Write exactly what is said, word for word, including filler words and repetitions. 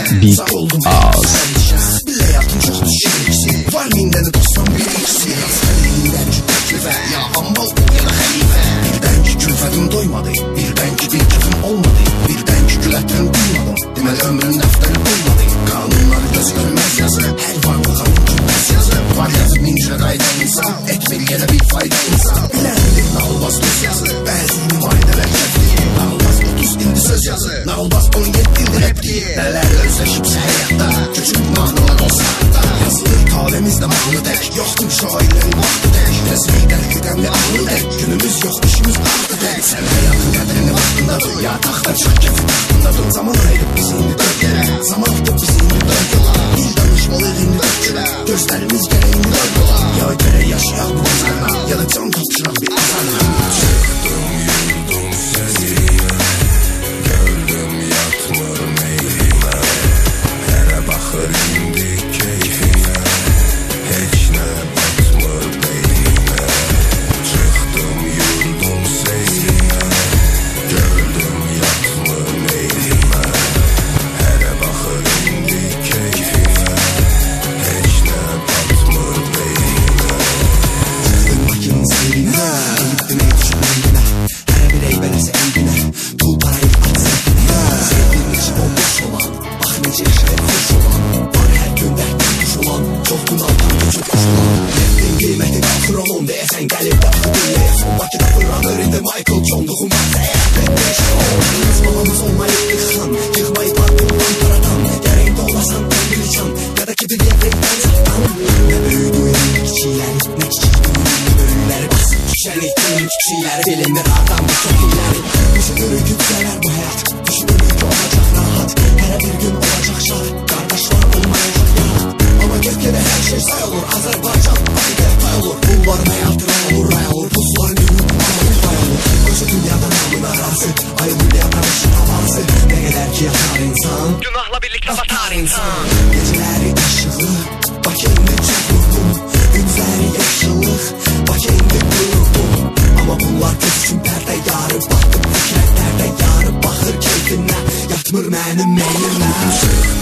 Big House. Bile yaptım çok düşürüksü. Var minden dostum bir ikisi. Elinden ki teklife. Ya ambal ya da halife. Birden ki külfetim doymadı. Birden ki bir kefim olmadı. Birden ki gületten duymadım. Demeli ömrün defteri bulmadı. Kanunlar göz görmez yazı. Her varlığın gülmez yazı. Var yazı mincire kayda insan. Etmeli ya da bir fayda insan. Bilen bilir nağılmaz göz yazı. Bazı numaredeler kefli. Nağılmaz otuz indi söz yazı. Nağılmaz on yedi indi rap diye. Nelerle özleşipse hayatta. Küçük manalar olsa hatta. Yazılır talemizde mahlı tek. Yoktur şairlerin vakti tek. Resmeyden güdemli ahlı tek. Günümüz yok işimiz ahlı tek. Sen hayatın kadrini vaktında dur. Ya taxta çık kefi taxtında dur. Zaman ayırıp bizi indi dört yere. Zaman atıp bizi indi dört yola. Dil danışmalıyıq indi dört yere. Gözlerimiz gere indi dört yola. Ya gere yaşayak bu pazarla. Ya da can topçurak bir azarla. Çıktım yurdum sözüne. Gördüm yatmır meylime. Herə baxır indi keyfine. Heç nə batmır beynime. Çıktım yurdum seyrinə. Gördüm yatmır meylime. Herə baxır indi keyfine. Heç nə batmır beynime. Çıktım makinin seyrinə. Elitdim ey düşün eybine. Her bir eybelese eybine. Dul parayı at zevkine. Sevdiğin içi bomboş olan. Bak nece yaşayıp hoş olan. Var her gün dertten kuş olan. Çok bunaltan küçük kuş olan. Neftin kıymeti kalkır olun diye sen gelip de akı dinleye. Son vakit fırlanır indi Michael John dokunmazsa eğer bekleş ol. Biz babamız olmayıp yıkan. Yıkmayıp aklımdan paradan. Gereğinde olasan ömrü can. Ya da kedi diye renkten saktan. Ne büyüdü elindeki kişiler. Ne küçük büyüdü büyüleri. Basıp düşen ihtimin kişileri. Bilindir ardan bu çok ileri. Düşünürü gütseler bu hayat. Düşünürü ki olacak rahat. Her bir gün olacak şart. Kardeşler olmayacak ya. Ama Türkiye'de her şey say olur. Azerbaycan Bakı'da pay olur. Bulvar hayatı ray olur ray olur. Pusların yürüp ağır pay olur. Koca dünyada namın arası. Ayrılır yakanışın havası. Ne kadar ki yatar insan. Günahla birlikte batar insan. Geceleri ışığı. Bak elinde çok vurdum. Gündüzleri yaşlılık. Bak elinde kurudum. Ama bunlar göz için perde yarı. Baktık fikretlerde yarı. Bakır keyfine. Yatmır mənim meylime.